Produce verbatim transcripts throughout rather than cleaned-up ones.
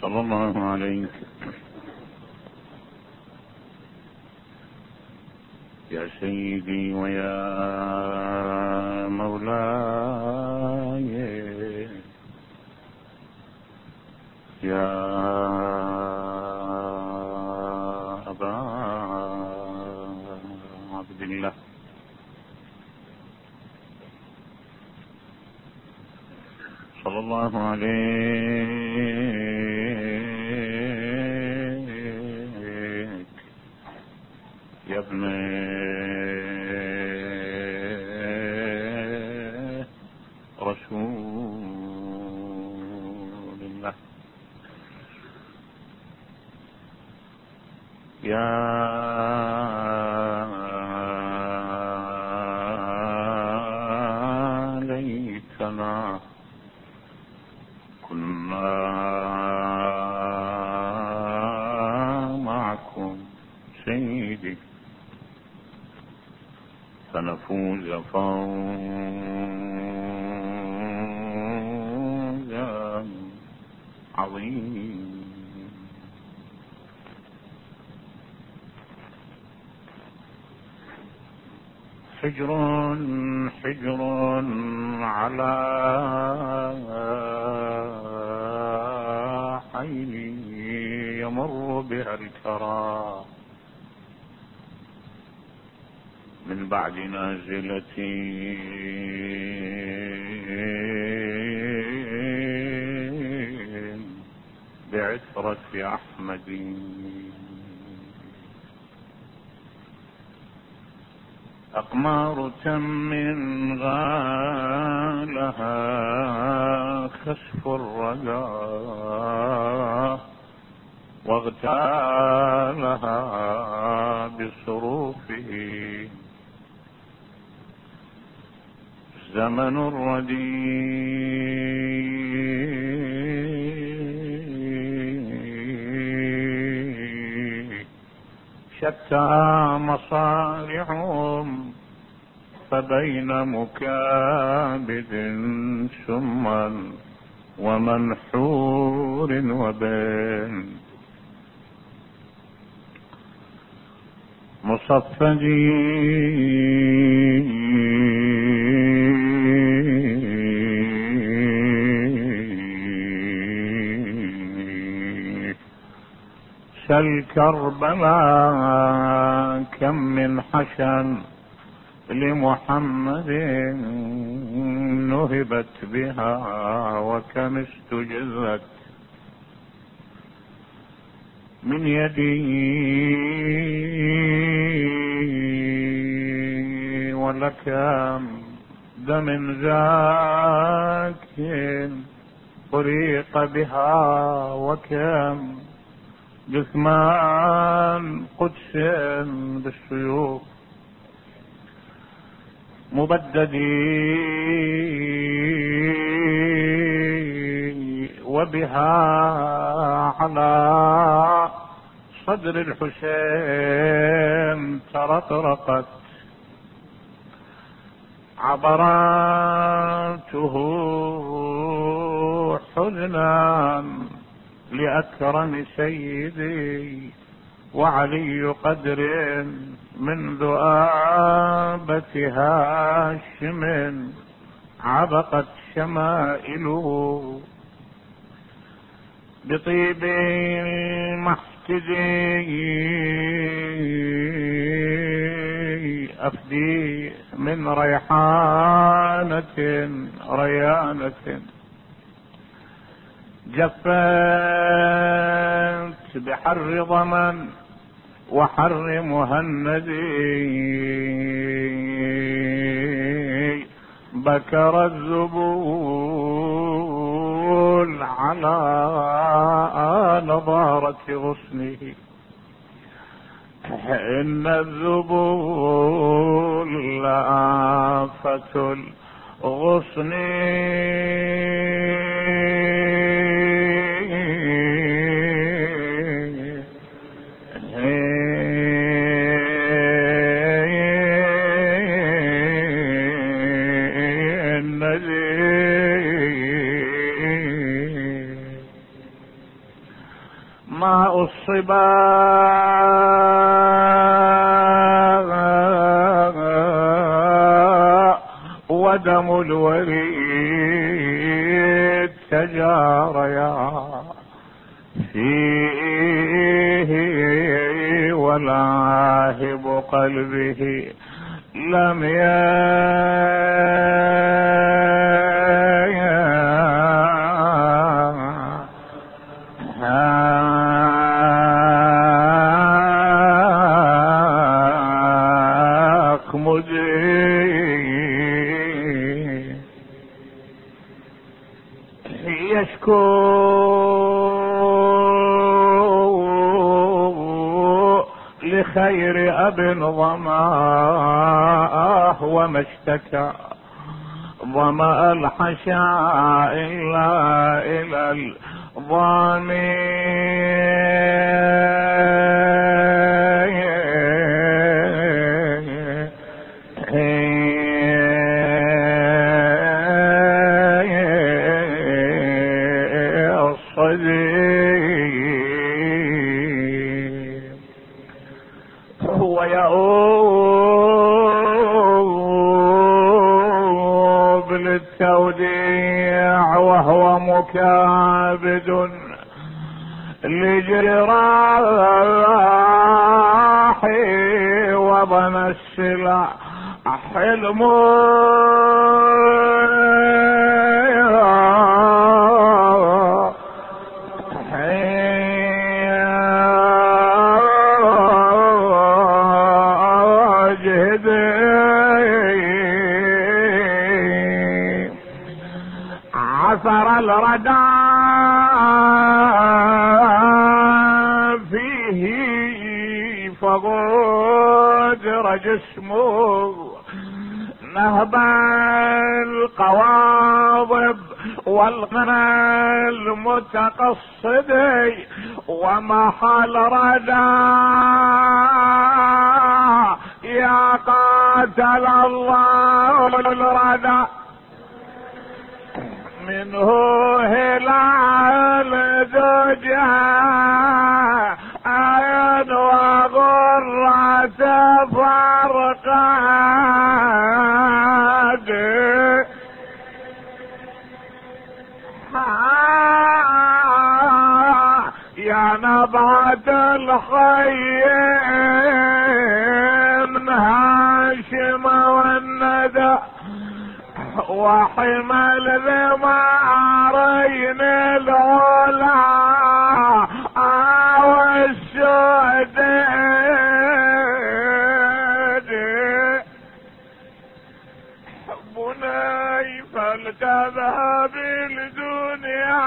صلى الله عليك يا سيدي ويا مولاي يا أبا عبد الله، صلى الله عليك يا ابن رسول الله، يا ليتنا كنا معكم سيدي فنفوز فوزا عظيما. حجر حجر على حين يمر بها الكرى من بعد نازلة بعثرة أحمد. أقمار تم غالها خسف الردى واغتالها بصروفه زمن الردي شتى مصارعهم فبين مكابد سما ومنحور وبين مصفدي سل كربلاء كم من حشن لمحمد نهبت بها وكم استجزت من يدي ولكم دم زاك طريق بها وكم جثمان قدس بالسيوف مبددي وبها على صدر الحسين ترطرقت عبراته حزنا لأكرم سيدي وعلي قدر منذ آبة هاشم عبقت شمائله بطيب محتدي أفدي من ريحانة ريانة جفت بحر ضمن وحر مهندي بكر الزبول على نضارة غصنه إن الذبول لآفة الغصن ماء الصبا ودم الوريد تجاريا فيه، ولاهب قلبه لم يخمد. يشكو لخير أب ظماه وما اشتكى ظمأ الحشاء إلا إلى الظامي. هو يؤوب للتوديع وهو مكابد لجراحي وضن السلع حلم عثر الردى فيه فغدر جسمه نهب القواضب والغنى المتقصد ومحل ردى يا قاتل الله الردى منه هلال دجى عين وغرة فرقاد يا نبعة الخيم هاشم والندى وحمل ذمارين العلا والسعداد بني فلتذهب الدنيا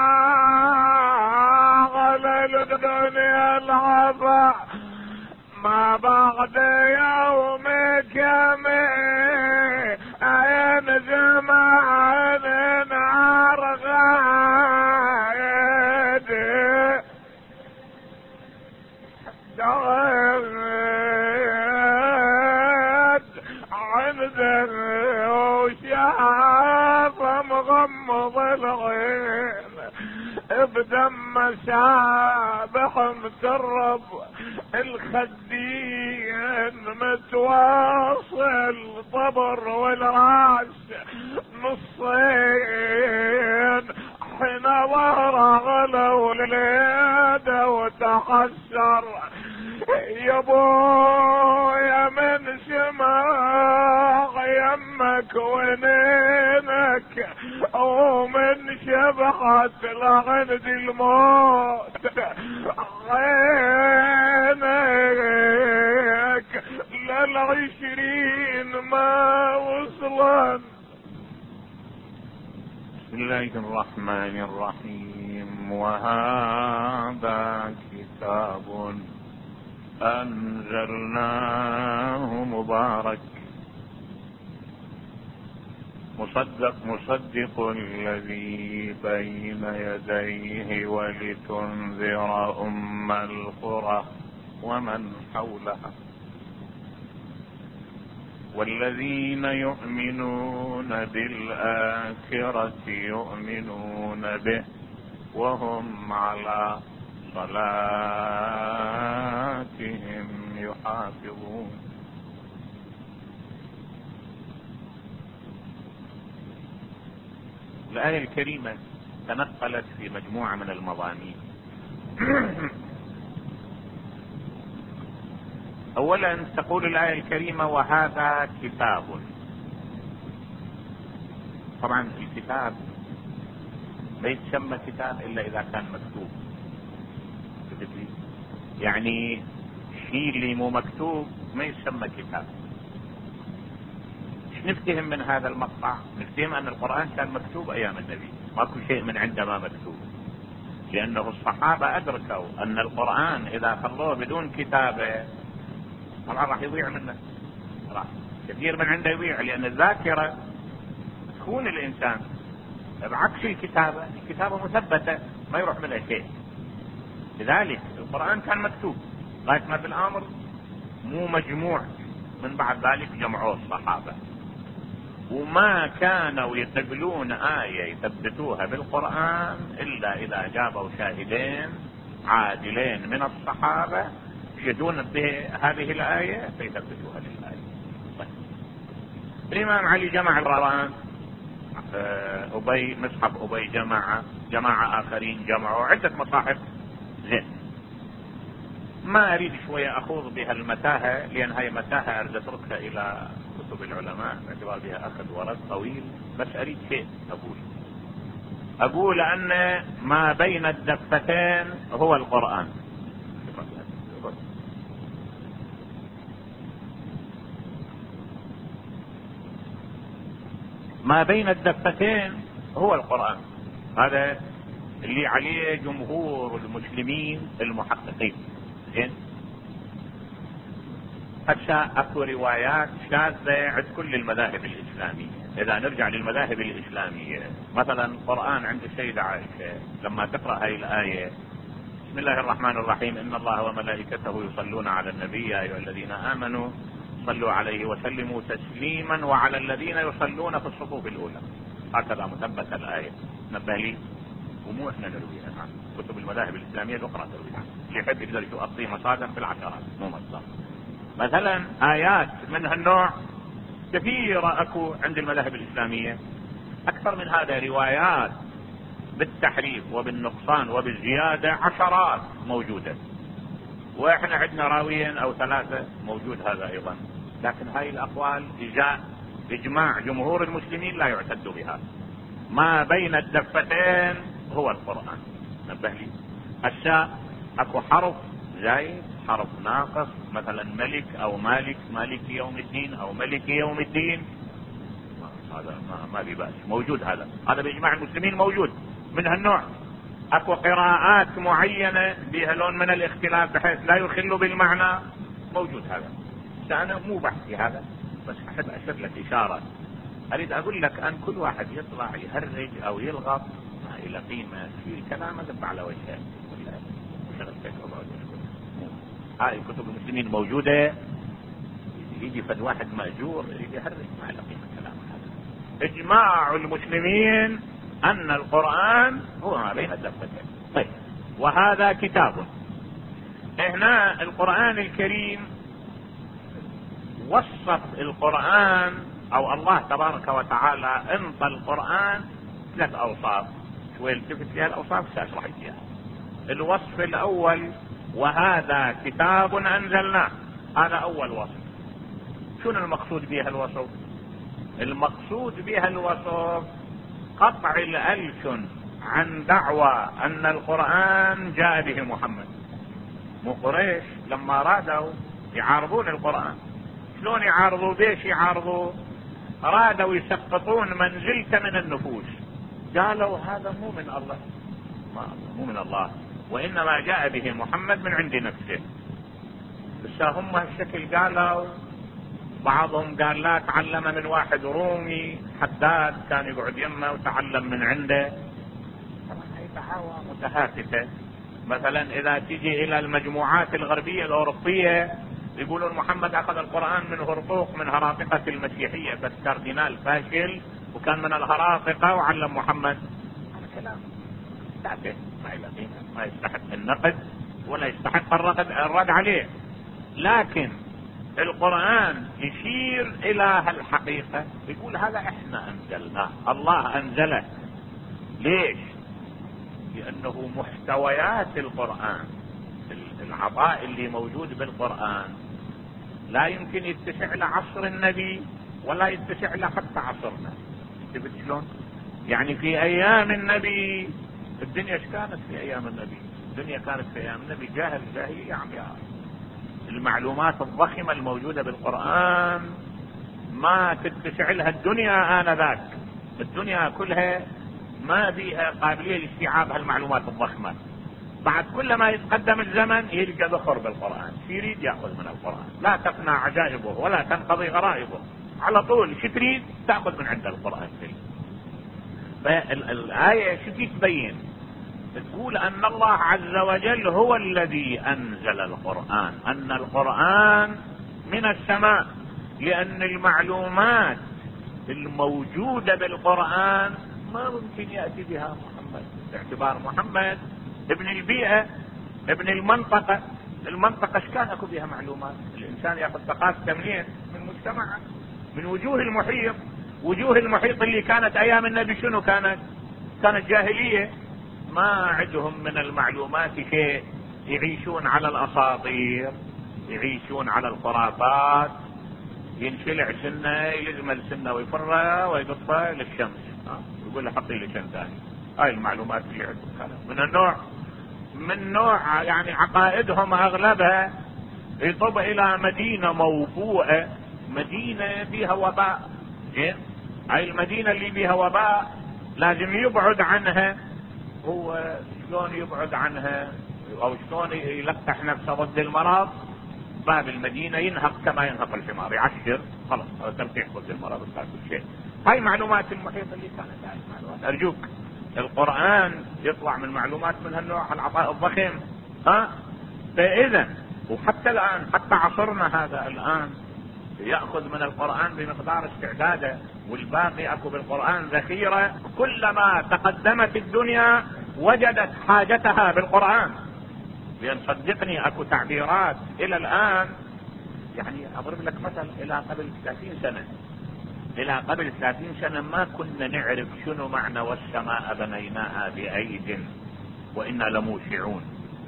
على الدنيا العفا ما بعد يومك عين زمان نار غايد دغد عنده وشاف مغمض العين بدم سابح مترب الخدين متواصل طبر والراس نصين حين ظهر غلو ليده وتحسر يا بويا من سماع يمك ونينك ومن شبحة لعند الموت عينك للعشرين ما وصلن. بسم الله الرحمن الرحيم. وهذا كتاب أنزلناه مبارك مصدق مصدق الذي بين يديه ولتنذر أم القرى ومن حولها والذين يؤمنون بالآخرة يؤمنون به وهم على صلاتهم يحافظون. الآية الكريمة تنقلت في مجموعة من المضامين. اولا تقول الآية الكريمة وهذا كتاب. طبعا الكتاب ما يتسمى كتاب الا اذا كان مكتوب، يعني الشيء اللي مو مكتوب ما يسمى كتاب. ايش نفتهم من هذا المقطع؟ نفتهم ان القرآن كان مكتوب ايام النبي، ماكو شيء من عنده ما مكتوب، لانه الصحابة ادركوا ان القرآن اذا خلوه بدون كتابة طبعا راح يضيع منه، راح كثير من عنده يضيع، لان الذاكرة تكون الانسان بعكس الكتابة. الكتابة مثبتة ما يروح منها شيء، لذلك القرآن كان مكتوب لغاية ما بالامر مو مجموع، من بعد ذلك جمعوه الصحابة، وما كانوا يقبلون آية يثبتوها بالقرآن إلا إذا جابوا شاهدين عادلين من الصحابة يشهدون بهذه الآية فيثبتوها للآية. طيب. الإمام علي جمع القرآن، أبي مصحف أبي جمع، جماعة آخرين جمعوا عدة مصاحف. زين، ما أريد شوية أخوض بها المتاهة، لأن هاي متاهة أريد أتركها إلى كتب العلماء باعتبار بها أخذ ورد طويل. بس أريد شيء أقول أقول أن ما بين الدفتين هو القرآن. ما بين الدفتين هو القرآن، هذا اللي عليه جمهور المسلمين المحققين. زين، هسه اكو روايات شاذة عند كل المذاهب الاسلامية. اذا نرجع للمذاهب الاسلامية مثلا القرآن عند السيدة عائشة لما تقرأ هاي الآية بسم الله الرحمن الرحيم ان الله وملائكته يصلون على النبي يا ايها الذين امنوا صلوا عليه وسلموا تسليما وعلى الذين يصلون في الصفوف الاولى، هكذا مثبت الآية. نبه لي، ومو احنا نرويها، نعم كتب المذاهب الاسلامية الاخرى ترويها، اللي يحب يقدر يعطيه مصادر في العشرات مو مصدر. مثلا آيات من هالنوع كثيرة اكو عند المذاهب الاسلامية، اكثر من هذا روايات بالتحريف وبالنقصان وبالزيادة عشرات موجودة، واحنا عندنا راويين او ثلاثة موجود هذا ايضا. لكن هاي الاقوال جاء اجماع جمهور المسلمين لا يعتد بها. ما بين الدفتين هو القرآن. نبه لي، هسه اكو حرف زايد حرف ناقص، مثلا ملك او مالك، مالك يوم الدين او ملك يوم الدين، هذا ما, ما لي بأس، موجود هذا هذا باجماع المسلمين موجود من هالنوع. اكو قراءات معينة بها لون من الاختلاف بحيث لا يخل بالمعنى، موجود هذا. انا مو بحثي هذا، بس احب اشير لك اشارة. اريد اقول لك ان كل واحد يطلع يهرج او يلغط ما الى قيمة في كلامه ذب على وجهه. هاي كتب المسلمين موجودة، يجي فد واحد مأجور يجي يهرج ما الى قيمة كلامه هذا. اجماع المسلمين ان القرآن هو ما بين الدفتين. طيب، وهذا كتاب. هنا القرآن الكريم وصف القرآن او الله تبارك وتعالى انطى القرآن ثلاث اوصاف، شوي التفت فيها الاوصاف ساشرح فيها. الوصف الاول وهذا كتاب انزلناه، هذا اول وصف. شنو المقصود بها الوصف؟ المقصود بها الوصف قطع الألسن عن دعوى ان القرآن جاء به محمد. مو قريش لما رادوا يعارضون القرآن، شلون يعارضوا؟ بيش يعارضوا؟ رادوا يسقطون منزلته من النفوس، قالوا هذا مو من الله، مو من الله، وانما جاء به محمد من عند نفسه. بس هم هالشكل قالوا. بعضهم قال لا، تعلم من واحد رومي حداد كان يقعد يمه وتعلم من عنده. طبعا هي دعاوى متهافته. مثلا اذا تيجي الى المجموعات الغربية الاوروبية يقولون محمد اخذ القرآن من هرطوق من هراطقة المسيحية، بس كاردينال فاشل وكان من الهراطقة وعلم محمد. هذا كلام تافه ما له قيمة، ما يستحق النقد ولا يستحق الرد الرد عليه. لكن القرآن يشير الى هالحقيقة، يقول هذا احنا انزلناه، الله انزله. ليش؟ لانه محتويات القرآن، العطاء اللي موجود بالقرآن لا يمكن يتسع لعصر النبي ولا يتسع له حتى عصرنا. شفت شلون؟ يعني في ايام النبي الدنيا ايش كانت؟ في ايام النبي الدنيا كانت في ايام النبي جاهل جاهلية عمياء. المعلومات الضخمة الموجودة بالقرآن ما تتسع لها الدنيا آنذاك. الدنيا كلها ما بيها قابلية لاستيعاب هالمعلومات الضخمة. بعد كل ما يتقدم الزمن يلقى ذخر بالقرآن، يريد يأخذ من القرآن، لا تفنى عجائبه ولا تنقضي غرائبه، على طول شو تريد تأخذ من عند القرآن فيه. فالآية شو تبين؟ تقول أن الله عز وجل هو الذي أنزل القرآن، أن القرآن من السماء، لأن المعلومات الموجودة بالقرآن ما ممكن يأتي بها محمد، باعتبار محمد ابن البيئة ابن المنطقة. المنطقة ايش كان اكو بها معلومات؟ الانسان ياخذ ثقافته منين؟ من مجتمعه، من وجوه المحيط. وجوه المحيط اللي كانت ايام النبي شنو كانت؟ كانت جاهلية، ما عندهم من المعلومات شيء، يعيشون على الاساطير، يعيشون على الخرافات. ينشلع سنة يجمل سنة ويفرها ويقصها للشمس، يقول له حطي لي شن ثاني. هاي المعلومات اللي عندهم كانت من النوع من نوع يعني عقائدهم اغلبها يطب الى مدينة موبوءة، مدينة فيها وباء. زين، هاي المدينة اللي فيها وباء لازم يبعد عنها. هو شلون يبعد عنها او شلون يلقح نفسه ضد المرض؟ باب المدينة ينهق كما ينهق الحمار، يعشر خلاص تلقيح ضد المرض وصار كل شيء. هاي معلومات المحيط اللي كانت هاي المعلومات. ارجوك القرآن يطلع من معلومات من هالنوع، العطاء الضخم. ها فاذا وحتى الان حتى عصرنا هذا الان يأخذ من القرآن بمقدار استعداده، والباقي اكو بالقرآن ذخيرة. كلما تقدمت الدنيا وجدت حاجتها بالقرآن. لان صدقني اكو تعبيرات الى الان، يعني اضرب لك مثل، الى قبل ثلاثين سنة الى قبل ثلاثين سنة ما كنا نعرف شنو معنى والسماء بنيناها بأيد وإنا لموسعون.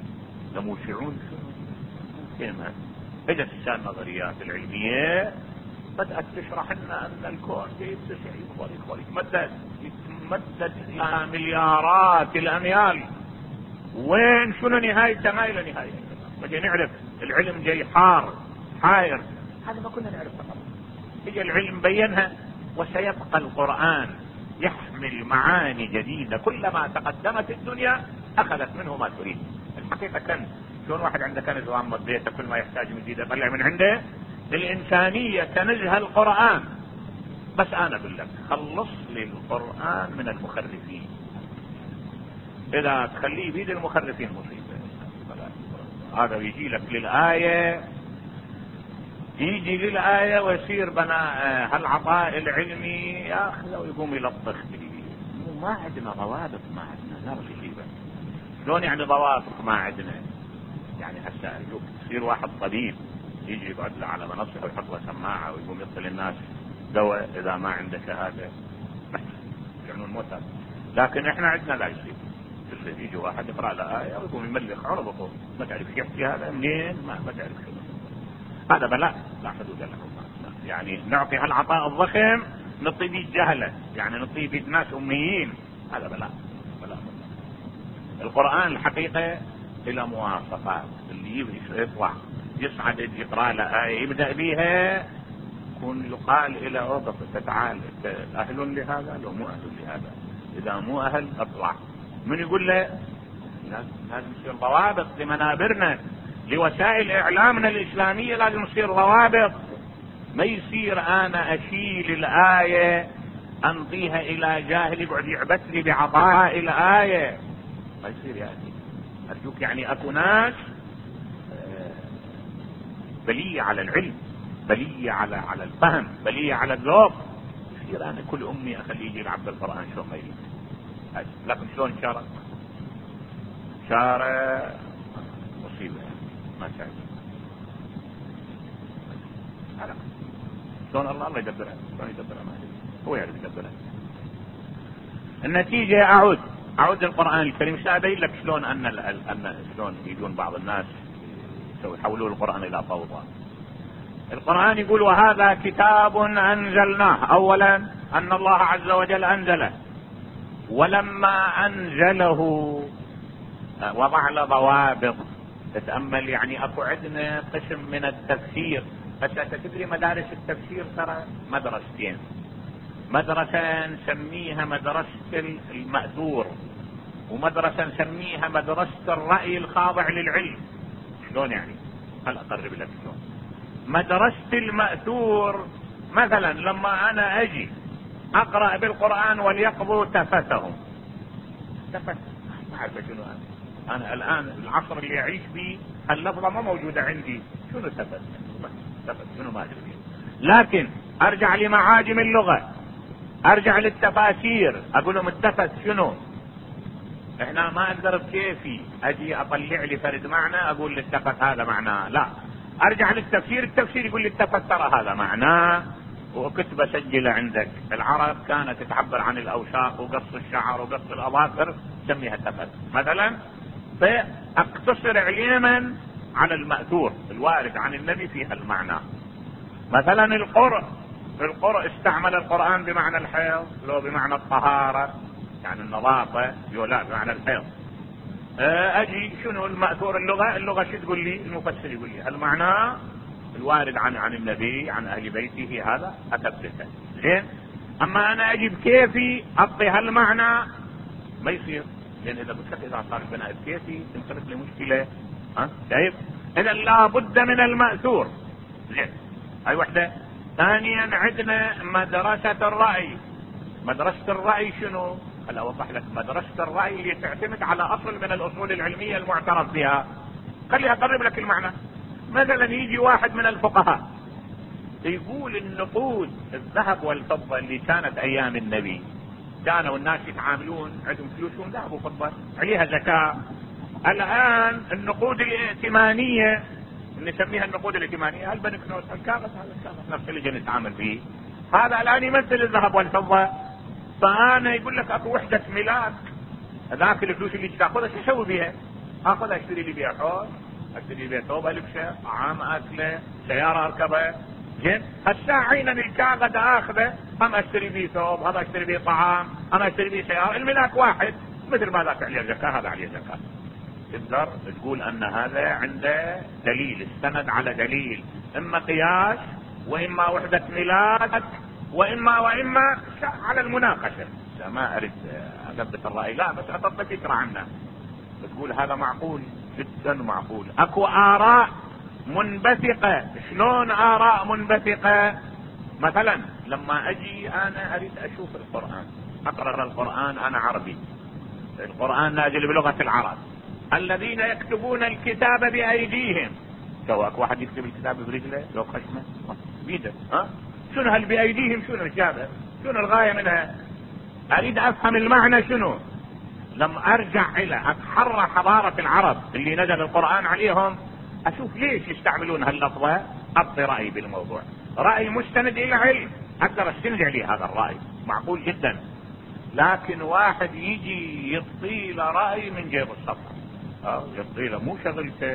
لموسعون شنو؟ كلمة اجت النظريات العلمية بدأت تشرح لنا ان الكون يتسع يكبر يكبر يتمدد يتمدد الى مليارات الاميال. وين شنو نهايته؟ ما الى نهاية. بدي نعرف العلم جاي حار حاير، هذا ما كنا نعرفه. هي العلم بينها. وسيبقى القرآن يحمل معاني جديدة، كلما تقدمت الدنيا اخذت منه ما تريد. الحقيقة كنز، شلون واحد عنده كنز وغمض بيته كل ما يحتاج من جديد يطلع من عنده؟ الانسانية كنزها القرآن. بس انا اقول لك خلص لي القرآن من المخرفين. اذا تخليه بيد المخرفين مصيبة. هذا يجي لك للآية، يجي للآية ويصير بناء هالعطاء العلمي ياخذه ويقوم يلطخ به. ما عندنا ضوابط، ما عندنا نرجع. شلون يعني ضوابط ما عندنا؟ يعني هسه يصير واحد طبيب يجي يقعد له على منصه ويحط له سماعه ويقوم يعطي للناس دواء اذا ما عنده شهاده يعنون موتى. لكن احنا عندنا لا يصير. اللي يجي واحد يقرا له ايه ويقوم يملخ عرضه، ما تعرف يحكي هذا منين، ما, ما تعرف شنو. هذا بلاء لا حدود له. يعني نعطي هالعطاء الضخم نعطي بيه جهله، يعني نعطي بيه ناس اميين. هذا بلاء بلاء. القرآن الحقيقة الى مواصفات. اللي يطلع يصعد يقرأ له آية يبدأ بيها يكون يقال الى اوقف تعال اهل لهذا لو مو اهل لهذا، اذا مو اهل اطلع. من يقول له لازم يصير ضوابط لمنابرنا، لوسائل اعلامنا الاسلامية لازم يصير ضوابط. ما يصير انا اشيل الآية انطيها الى جاهل يقعد يعبث لي بعطاء الآية، ما يصير يا اخي. ارجوك يعني اكو ناس بلية على العلم، بلية على على الفهم، بلية على الذوق. يصير انا كل امي اخليه يجي يلعب بالقرآن شلون ما يريد. لكن شلون شرع؟ البشارة مصيبة ما تعجب. شلون الله الله يدبرها؟ شلون يدبرها؟ ما هو يعرف يدبرها. النتيجة اعود اعود للقرآن الكريم سأبين لك شلون ان ان شلون يجون بعض الناس يحولوا القرآن الى فوضى. القرآن يقول وهذا كتاب انزلناه، اولا ان الله عز وجل انزله، ولما انزله وضع له ضوابط. تتأمل يعني اكو عندنا قسم من التفسير، بس انت تدري مدارس التفسير ترى مدرستين، مدرسة نسميها مدرسة المأثور، ومدرسة نسميها مدرسة الرأي الخاضع للعلم. شلون يعني؟ هل اقرب لك شلون؟ مدرسة المأثور مثلا لما انا اجي اقرأ بالقرآن وليقضوا تفتهم، تفت ما اعرف شنو انا انا الان العصر اللي اعيش فيه اللفظة ما موجودة عندي، شنو تفت؟ تفت شنو ما ادري. لكن ارجع لمعاجم اللغة، ارجع للتفاسير اقول لهم التفت شنو. احنا ما اقدر بكيفي اجي اطلع لي فرد معنى اقول التفت هذا معناه، لا ارجع للتفسير، التفسير يقول لي التفت ترى هذا معناه، وكتب سجله عندك. العرب كانت تعبر عن الاوشاق وقص الشعر وقص الاظافر تسميها التفت مثلا. فاقتصر علما على المأثور الوارد عن النبي فيها المعنى. مثلا القرء، القرء استعمل القرآن بمعنى الحيض لو بمعنى الطهارة يعني النظافة، يو لا بمعنى الحيض. اجي شنو المأثور اللغة، اللغة شو تقول لي؟ المفسر يقول لي المعنى الوارد عن عن النبي عن اهل بيته هذا اثبته زين. اما انا اجي بكيفي اعطي هالمعنى ما يصير، لان اذا قلت لك اذا صار البناء بكيفي تنقلب لي مشكلة. ها شايف؟ اذا لابد من المأثور زين. هاي وحدة. ثانيا عندنا مدرسة الرأي. مدرسة الرأي شنو؟ هلا اوضح لك. مدرسة الرأي اللي تعتمد على اصل من الاصول العلمية المعترف بها. خليها اقرب لك المعنى. مثلا يجي واحد من الفقهاء يقول النقود الذهب والفضة اللي كانت ايام النبي كانوا الناس يتعاملون عندهم فلوسهم ذهب وفضة عليها زكاة. الان النقود الائتمانية نسميها النقود الائتمانية، البنك نوت الكاغذ، هذا الكاغذ نفس اللي نتعامل به، هذا الان يمثل الذهب والفضة. فانا يقول لك اكو وحدة ملاك، ذاك الفلوس اللي تاخذها شو اسوي بيها؟ اخذها اشتري لي بيها حوض، اشتري لي بيها ثوب البسه، طعام اكله، سيارة اركبها. زين هالساعة عينا الكاغذ اخذه، هم اشتري بيه ثوب، هذا اشتري بيه طعام، انا اشتري بيه سيارة، الملاك واحد مثل ما ذاك عليه زكاة هذا عليه زكاة. تقدر تقول ان هذا عنده دليل، استند على دليل، اما قياس واما وحدة ملاك واما واما على المناقشة. ما اريد اثبت الرأي لا، بس اعطيت فكرة عنه. بتقول هذا معقول جدا معقول. اكو اراء منبثقة. شلون اراء منبثقة؟ مثلا لما اجي انا اريد اشوف القرآن، اقرأ القرآن، انا عربي، القرآن نازل بلغة العرب، الذين يكتبون الكتاب بايديهم. سواء واحد يكتب الكتاب برجله لو خشمه بيده، ها شنو هل بايديهم؟ شنو الكتابة؟ شنو الغاية منها؟ اريد افهم المعنى شنو. لما ارجع الى اتحرى حضارة العرب اللي نزل القرآن عليهم، اشوف ليش يستعملون هاللفظة، اعطي رأي بالموضوع، رأي مستند الى علم، اقدر استند عليه هذا الرأي معقول جدا. لكن واحد يجي يطيل رأي من جيب الصفحة، اه يطيله مو شغلته،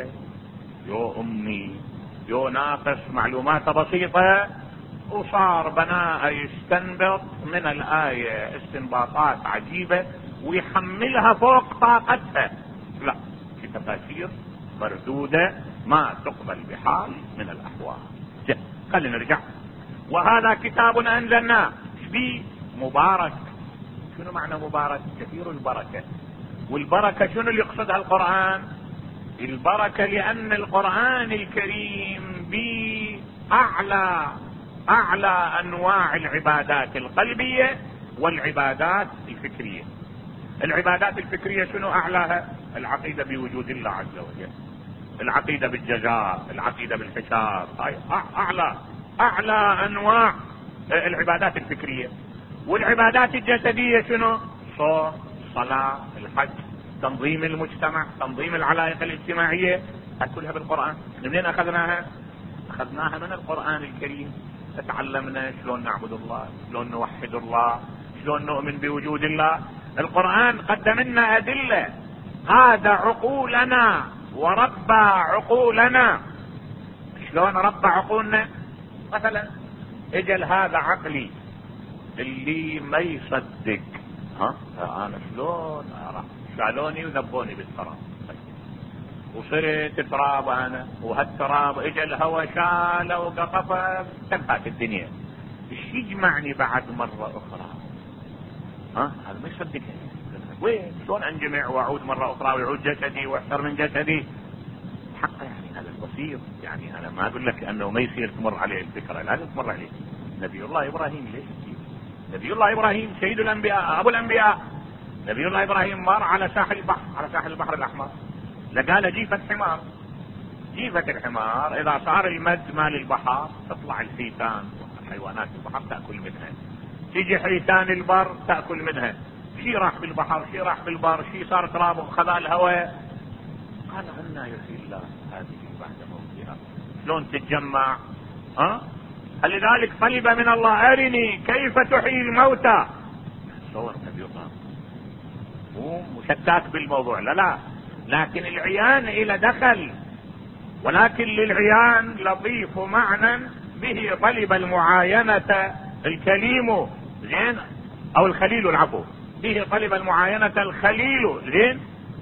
يو امي يو ناقص معلومات بسيطة، وصار بناء يستنبط من الآية استنباطات عجيبة ويحملها فوق طاقتها. لا، في تفاسير مردودة ما تقبل بحال من الأحوال. خلينا نرجع. وهذا كتاب أنزلناه بي مبارك. شنو معنى مبارك؟ كثير البركة. والبركة شنو اللي يقصدها القرآن؟ البركة لأن القرآن الكريم بأعلى أعلى أنواع العبادات القلبية والعبادات الفكرية. العبادات الفكرية شنو أعلاها؟ العقيدة بوجود الله عز وجل، العقيدة بالجزاء، العقيدة بالحساب، هاي أعلى أعلى أنواع العبادات الفكرية. والعبادات الجسدية شنو؟ صوم، صلاة، الحج. تنظيم المجتمع، تنظيم العلائق الاجتماعية، كلها بالقرآن. منين اخذناها؟ اخذناها من القرآن الكريم. تعلمنا شلون نعبد الله، شلون نوحد الله، شلون نؤمن بوجود الله. القرآن قدم لنا أدلة، هذا عقولنا وربى عقولنا. شلون ربى عقولنا؟ مثلا اجل هذا عقلي اللي ما يصدق، ها انا شلون راح شالوني وذبوني بالتراب، وصرت تراب انا، وهالتراب اجى الهوى شاله وقطفه، تنفات الدنيا. ايش يجمعني بعد مره اخرى؟ ها هذا ما يصدق. وين شلون انجمع واعود مره اخرى ويعود جسدي واكثر من جسدي؟ حقا يعني هذا البسيط. يعني انا ما اقول لك انه ما يصير تمر عليه الفكره، لازم تمر عليه. نبي الله ابراهيم ليش؟ نبي الله ابراهيم سيد الانبياء ابو الانبياء. نبي الله ابراهيم مر على ساحل البحر، على ساحل البحر الاحمر، لقى جيفة حمار. جيفة الحمار اذا صار المد مال البحر تطلع الحيتان حيوانات البحر تأكل منها، تيجي حيتان البر تأكل منها. شي راح بالبحر، شي راح بالبر، شي صار تراب وخذا الهواء. قال عنا يحيي الله هذه بعد موتها، شلون تتجمع؟ ها فلذلك طلب من الله ارني كيف تحيي الموتى. تصور نبي الله مو مشتات بالموضوع، لا لا، لكن العيان الى دخل، ولكن للعيان لطيف معنى به طلب المعاينة الكليم زين، او الخليل العفو، به طلب المعاينة الخليل زين.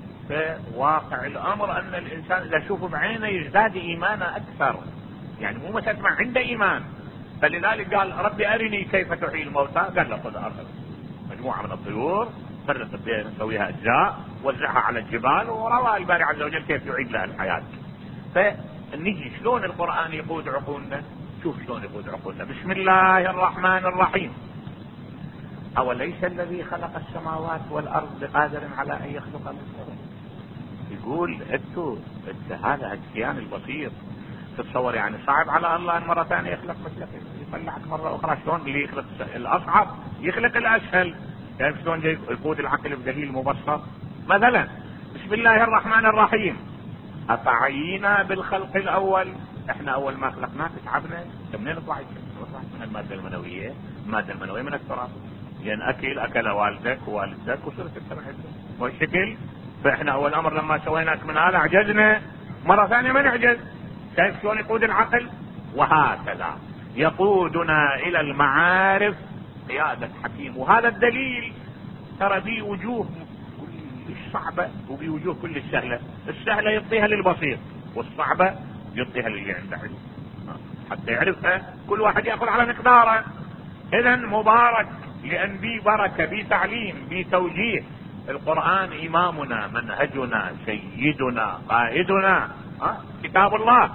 فواقع الامر ان الانسان اذا يشوف بعينه يزداد ايمانا اكثر، يعني مو مثل ما عنده ايمان. فلذلك قال ربي ارني كيف تحيي الموتى. قال له خذ ارسل مجموعة من الطيور، فرق بين نسويها اجزاء، وزعها على الجبال، وروى الباري عز وجل كيف يعيد لها الحياة. فنجي شلون القرآن يقود عقولنا. شوف شلون يقود عقولنا. بسم الله الرحمن الرحيم. أوليس الذي خلق السماوات والأرض بقادر على أن يخلق مثلهم. يقول انتو انت هذا الكيان البسيط تتصور يعني صعب على الله ان مرة ثانية يخلق مثلك، يطلعك مرة أخرى. شلون اللي يخلق الأصعب يخلق الأسهل؟ يعني شلون يقود العقل بدليل مبسط. مثلا بسم الله الرحمن الرحيم. أفعينا بالخلق الأول، احنا أول ما خلقناك تعبنا، منين طلعت؟ من المادة المنوية. المادة المنوية من التراب، يعني أكل أكل والدك ووالدتك وصرت انت معدة والشكل. فاحنا أول أمر لما سويناك من هذا عجزنا، مرة ثانية ما نعجز. شايف شلون يقود العقل؟ وهكذا يقودنا إلى المعارف قيادة حكيم. وهذا الدليل ترى به وجوه الصعبة وبوجوه كل السهلة. السهلة يعطيها للبسيط، والصعبة يعطيها للي عنده علم حتى يعرفها. كل واحد يأخذ على مقداره. إذا مبارك لأن بي بركة، بي تعليم، بي توجيه. القرآن إمامنا، منهجنا، سيدنا، قائدنا، ها؟ كتاب الله.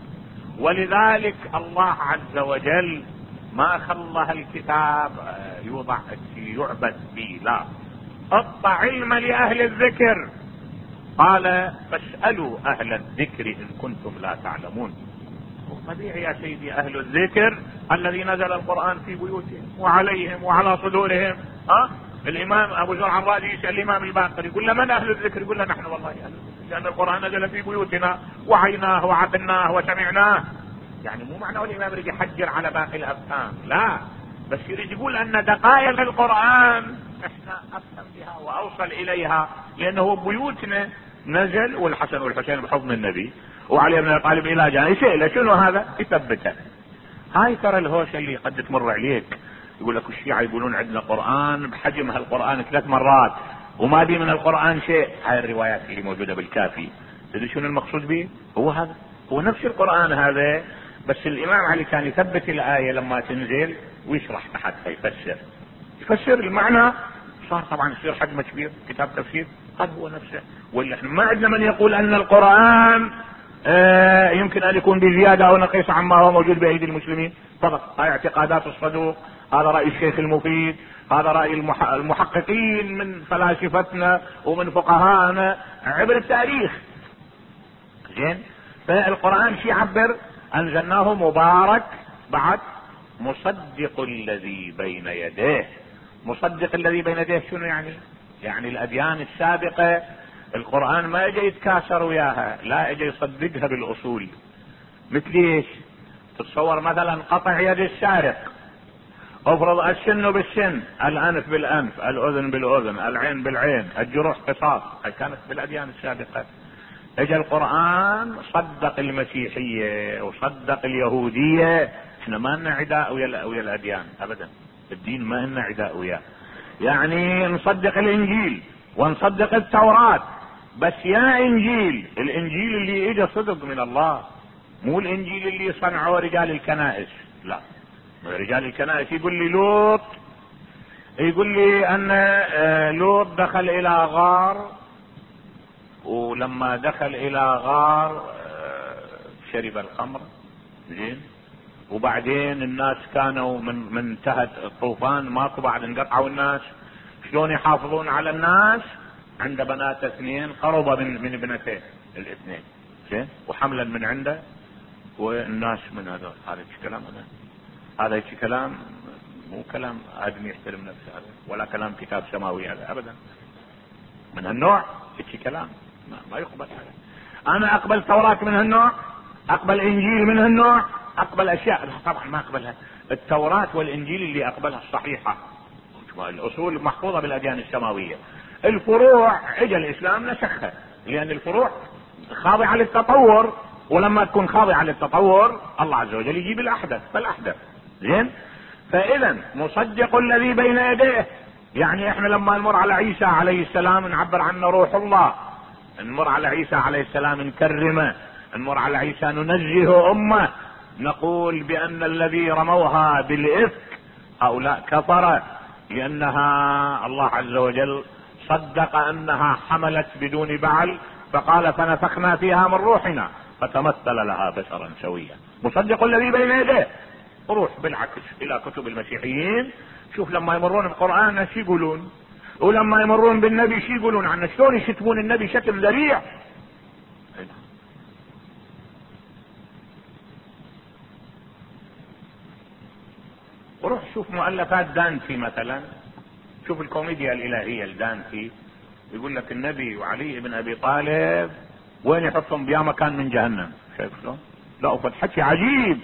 ولذلك الله عز وجل ما خلى الكتاب يوضع يعبد به، لا، اعطى علم لأهل الذكر. قال فاسألوا أهل الذكر إن كنتم لا تعلمون. طبيعي يا سيدي أهل الذكر الذي نزل القرآن في بيوتهم وعليهم وعلى صدورهم. ها الإمام أبو زرع الرازي يسأل الإمام الباقر يقول له من أهل الذكر؟ يقول له نحن والله أهل الذكر، لأن القرآن نزل في بيوتنا وعيناه وعقلناه وسمعناه. يعني مو معنى الإمام يريد يحجر على باقي الأفهام، لا، بس يريد يقول أن دقائق القرآن احنا أفهم بها وأوصل إليها، لأنه بيوتنا نزل والحسن والحسين بحضن النبي وعلي بن ابي طالب الى جانب شيء. شنو هذا؟ يثبته. هاي ترى الهوشه اللي قد تمر عليك. يقول لك الشيعة يقولون عندنا قرآن بحجم هالقرآن ثلاث مرات وما بي من القرآن شيء. هاي الروايات اللي موجودة بالكافي. تدري شنو المقصود به؟ هو هذا، هو نفس القرآن هذا، بس الإمام علي كان يثبت الآية لما تنزل ويشرح تحتها، يفسر يفسر المعنى. صار طبعا يصير حجمه كبير، كتاب تفسير. هذا هو نفسه. ولا احنا ما عندنا من يقول ان القرآن آه يمكن ان يكون بزيادة او نقيص عما هو موجود بايدي المسلمين فقط. هاي اعتقادات الصدوق، هذا رأي الشيخ المفيد، هذا رأي المحققين من فلاسفتنا ومن فقهاءنا عبر التاريخ. زين. فالقرآن شي يعبر انزلناه مبارك، بعد مصدق الذي بين يديه. مصدق الذي بين يديه شنو يعني؟ يعني الاديان السابقة القرآن ما اجى يتكاثر وياها، لا اجى يصدقها بالاصول. مثل ايش؟ تتصور مثلا قطع يد السارق، افرض السن بالسن، الانف بالانف، الاذن بالاذن، العين بالعين، الجروح قصاص. هاي كانت بالاديان السابقة. اجى القرآن صدق المسيحية وصدق اليهودية. احنا ما لنا عداء ويا ويا الاديان ابدا، الدين ما لنا عداء وياه. يعني نصدق الانجيل ونصدق التوراة، بس يا انجيل، الانجيل اللي اجى صدق من الله، مو الانجيل اللي صنعوه رجال الكنائس. لا، رجال الكنائس يقول لي لوط، يقول لي ان لوط دخل الى غار، ولما دخل الى غار شرب الخمر، زين، وبعدين الناس كانوا من من انتهت الطوفان ماكو بعد، انقطعوا الناس. شلون يحافظون على الناس؟ عند بنات اثنين قربة من من ابنتين الاثنين، زين، وحملا من عنده، والناس من هذا. هذا كلام هذا هذا كلام مو كلام ادمي يحترم نفسه هذا، ولا كلام كتاب سماوي هذا ابدا. من هالنوع هيك كلام ما, ما يقبل هذا. انا اقبل توراة من هالنوع، اقبل انجيل من هالنوع، اقبل اشياء طبعا ما اقبلها. التوراة والانجيل اللي اقبلها الصحيحة، الاصول محفوظة بالاديان السماوية. الفروع اجى الاسلام نسخها، لان الفروع خاضعة للتطور، ولما تكون خاضعة للتطور الله عز وجل يجيب الاحدث فالاحدث. زين، فاذا مصدق الذي بين يديه، يعني احنا لما نمر على عيسى عليه السلام نعبر عنه روح الله، نمر على عيسى عليه السلام نكرمه، نمر على عيسى ننزه امه، نقول بان الذي رموها بالافك هؤلاء كفر، لانها الله عز وجل صدق انها حملت بدون بعل، فقال فنفخنا فيها من روحنا فتمثل لها بشرا سويا. مصدق الذي بين يديه. روح بالعكس الى كتب المسيحيين، شوف لما يمرون بالقرآن شو يقولون، ولما يمرون بالنبي شو يقولون عنه، شلون يشتمون النبي شتم ذريع. وروح شوف مؤلفات دانتي مثلا، شوف الكوميديا الالهية الدانتي، يقول لك النبي وعلي بن ابي طالب وين يحطهم بيا مكان من جهنم. شايف شلون؟ لا افد حكي عجيب.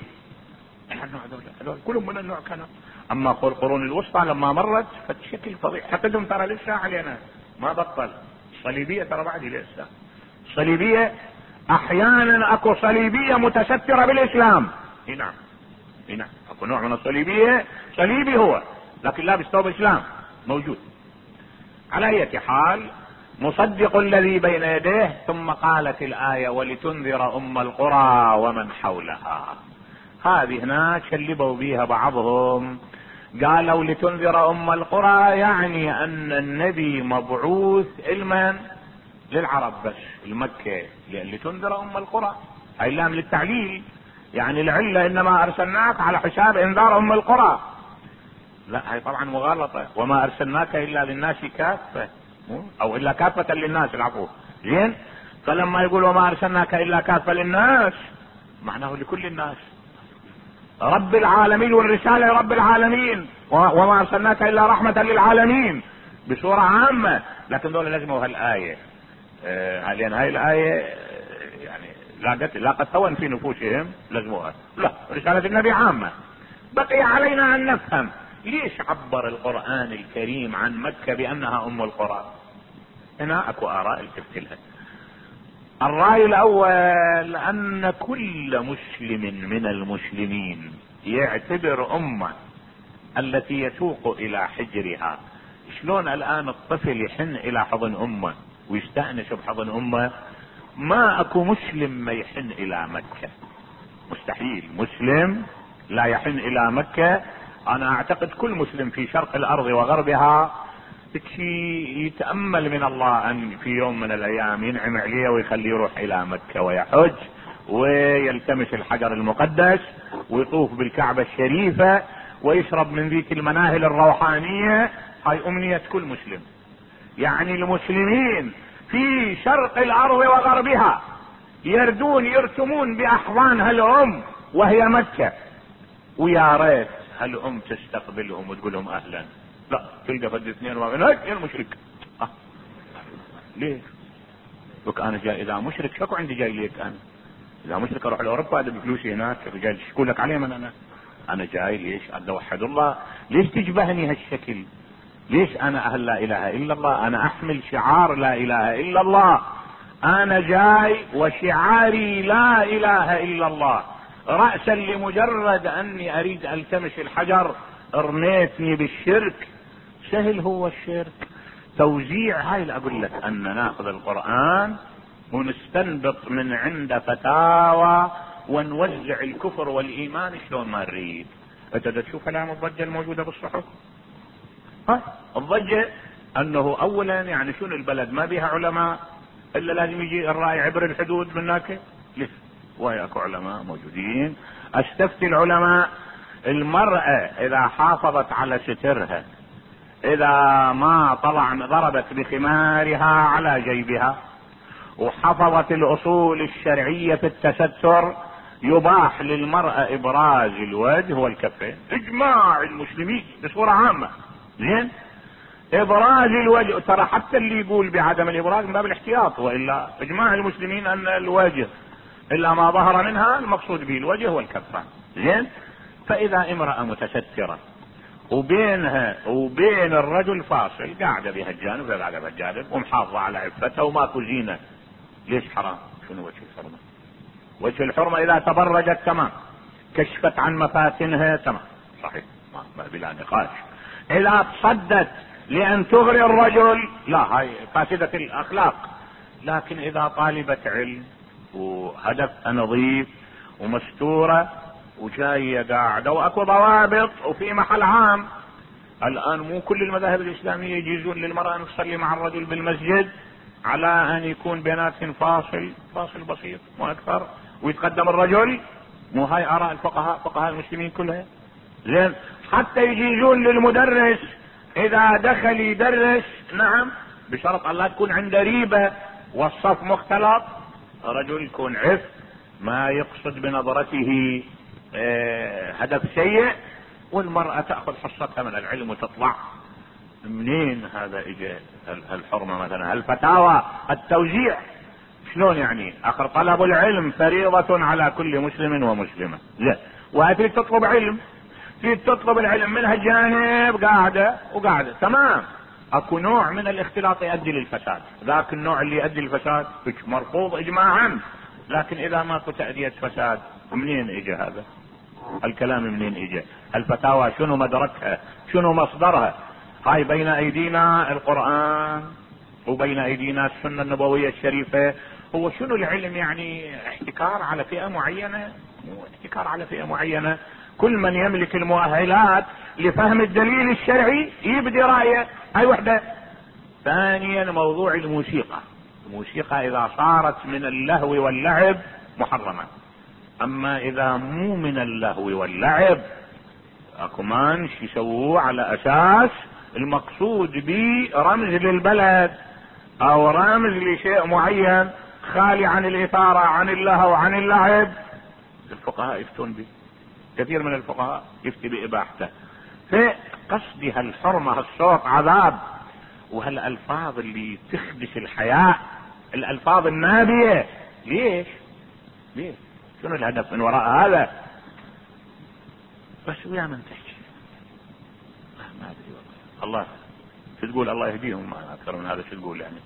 هذول كلهم من النوع كانوا. اما القرون الوسطى لما مرت فالشكل فظيع، حقدهم ترى لسه علينا ما بطل. الصليبية ترى بعد لسه الصليبية، احيانا اكو صليبية متسترة بالاسلام. اي نعم، اي نعم، اكو نوع من الصليبية صليبي هو لكن لابس ثوب اسلام موجود. على اي حال مصدق الذي بين يديه. ثم قالت الآية ولتنذر ام القرى ومن حولها. هذه هنا شلبوا بيها بعضهم، قالوا لتنذر ام القرى، يعني ان النبي مبعوث علما للعرب بس المكة، لان لتنذر ام القرى هاي لام للتعليل، يعني العلة انما ارسلناك على حساب انذار ام القرى. لا هاي طبعا مغالطة، وما ارسلناك الا للناس كافة، او الا كافة للناس العفو. زين، فلما يقول وما ارسلناك الا كافة للناس معناه لكل الناس، رب العالمين، والرسالة رب العالمين، وما ارسلناك الا رحمة للعالمين بصورة عامة. لكن دول لازموا هالآية، آه لان هاي الآية يعني لاقت لاقت هوى في نفوسهم لازموها. لا، رسالة النبي عامة. بقي علينا ان نفهم ليش عبر القرآن الكريم عن مكة بانها ام القرى. هنا اكو اراء التفت. الرأي الاول ان كل مسلم من المسلمين يعتبر امه التي يسوق الى حجرها. شلون الان الطفل يحن الى حضن امه ويستأنس بحضن امه؟ ما اكو مسلم ما يحن الى مكة، مستحيل مسلم لا يحن الى مكة. انا اعتقد كل مسلم في شرق الارض وغربها يتأمل من الله ان في يوم من الايام ينعم عليه ويخليه يروح الى مكة ويحج ويلتمس الحجر المقدس ويطوف بالكعبة الشريفة ويشرب من ذيك المناهل الروحانية. هاي امنية كل مسلم. يعني المسلمين في شرق الارض وغربها يردون يرسمون باحضان هالام وهي مكة، ويا ريت هالام تستقبلهم وتقول لهم اهلا. لا، تلقى فد اثنين واحد يا المشرك. آه. ليه؟ لك انا جاي اذا مشرك شكو عندي جاي ليك انا؟ اذا مشرك اروح لاوروبا ادب فلوسي هناك، جاي تشكو لك عليه من انا؟ انا جاي ليش؟ ادي اوحد الله. ليش تجبهني هالشكل؟ ليش انا اهل لا اله الا الله؟ انا احمل شعار لا اله الا الله، انا جاي وشعاري لا اله الا الله، رأسا لمجرد اني اريد التمس الحجر ارميتني بالشرك. سهل هو الشرك. توزيع هاي اللي اقول لك، ان ناخذ القرآن ونستنبط من عند فتاوى ونوزع الكفر والايمان شلون ما نريد. انت تشوف كلام الضجة الموجودة بالصحف؟ ها الضجة انه اولا يعني شنو البلد ما بيها علماء الا لازم يجي الراعي عبر الحدود من هناك؟ ليه؟ وياكو علماء موجودين. استفتي العلماء، المرأة اذا حافظت على سترها، اذا ما طلع ضربت بخمارها على جيبها وحفظت الاصول الشرعية في التستر، يباح للمرأة ابراز الوجه والكفين. اجماع المسلمين بصورة عامة. زين؟ ابراز الوجه، ترى حتى اللي يقول بعدم الابراز من باب الاحتياط، والا اجماع المسلمين ان الوجه الا ما ظهر منها المقصود به الوجه والكفان. زين؟ فاذا امرأة متسترة وبينها وبين الرجل فاصل، قاعدة بهالجانب وقاعدة بهالجانب ومحافظة على عفتها وماكو زينة، ليش حرام؟ شنو وجه الحرمة؟ وجه الحرمة اذا تبرجت تمام، كشفت عن مفاتنها تمام، صحيح ما بلا نقاش. اذا تصدت لان تغري الرجل لا، هاي فاسدة الاخلاق. لكن اذا طالبة علم وهدفها نظيف ومستورة وجاية قاعدة واكو ضوابط وفي محل عام. الان مو كل المذاهب الاسلامية يجيزون للمرأة ان تصلي مع الرجل بالمسجد على ان يكون بيناتهم فاصل فاصل بسيط مو اكثر، ويتقدم الرجل. مو هاي اراء الفقهاء فقهاء المسلمين كلها. زين؟ حتى يجيزون للمدرس اذا دخل يدرس، نعم بشرط ان لا تكون عنده ريبة والصف مختلط، رجل يكون عف ما يقصد بنظرته اه هدف سيء، والمرأة تأخذ حصتها من العلم وتطلع. منين هذا اجى الحرمة مثلا؟ الفتاوى التوزيع شلون يعني؟ اخر طلب العلم فريضة على كل مسلم ومسلمة. لا، وهي تطلب علم، في تطلب العلم من هالجانب قاعدة وقاعدة تمام. اكو نوع من الاختلاط يؤدي للفساد، ذاك النوع اللي يؤدي للفساد مرفوض اجماعا. لكن اذا ماكو تأدية فساد، منين اجى هذا الكلام؟ منين اجى الفتاوى؟ شنو مدركها؟ شنو مصدرها؟ هاي بين ايدينا القرآن وبين ايدينا السنة النبوية الشريفة. هو شنو العلم يعني؟ احتكار على فئة معينة؟ مو احتكار على فئة معينة. كل من يملك المؤهلات لفهم الدليل الشرعي يبدي رأيه. هاي وحدة. ثانيا موضوع الموسيقى. الموسيقى اذا صارت من اللهو واللعب محرمة، اما اذا مو من اللهو واللعب اكو مانش يسووه على اساس المقصود به رمز للبلد او رمز لشيء معين خالي عن الاثارة عن اللهو عن اللعب، الفقهاء يفتون به. كثير من الفقهاء يفتي بإباحته. في قصد هالحرمة هالصوت عذاب، وهالالفاظ اللي تخدش الحياء، الالفاظ النابية. ليش؟ ليش؟ شنو الهدف من وراء هذا؟ بس ويا من تحكي ما ادري والله. الله شو تقول؟ الله يهديهم. ما اكثر من هذا شو تقول يعني؟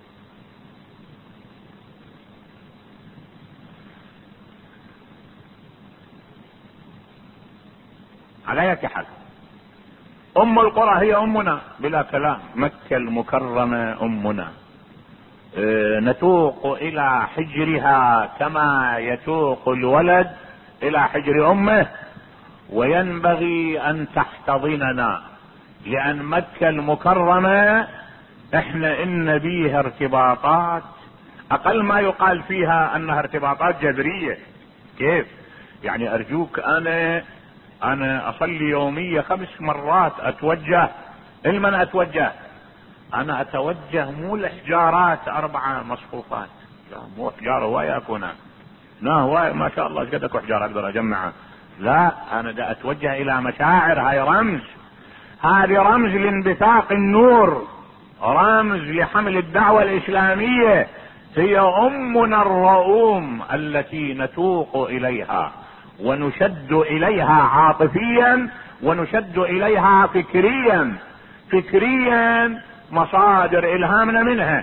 على اي حال، ام القرى هي امنا بلا كلام. مكة المكرمة امنا. اه نتوق الى حجرها كما يتوق الولد الى حجر امه، وينبغي ان تحتضننا، لان مكة المكرمة احنا ان بيها ارتباطات اقل ما يقال فيها انها ارتباطات جذرية. كيف يعني؟ ارجوك انا انا اصلي يومية خمس مرات اتوجه. لمن اتوجه؟ انا اتوجه مو لحجارات اربعة مصفوفات، لا مو حجارة هواية اكونا لا هواية ما شاء الله قدك حجارة اقدر اجمعها. لا، انا دا اتوجه الى مشاعر. هاي رمز، هذه رمز لانبثاق النور، رمز لحمل الدعوة الاسلامية. هي امنا الرؤوم التي نتوق اليها ونشد اليها عاطفيا ونشد اليها فكريا. فكريا مصادر الهامنا منها،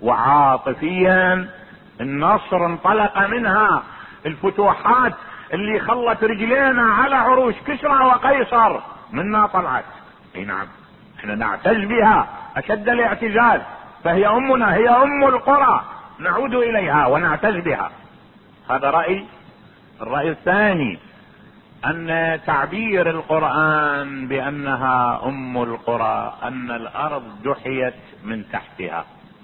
وعاطفيا النصر انطلق منها، الفتوحات اللي خلت رجلينا على عروش كسرى وقيصر منا طلعت. اي نعم، احنا نعتز بها اشد الاعتزاز، فهي امنا، هي ام القرى، نعود اليها ونعتز بها. هذا رأي. الرأي الثاني ان تعبير القرآن بانها ام القرى ان الارض دحيت من تحتها.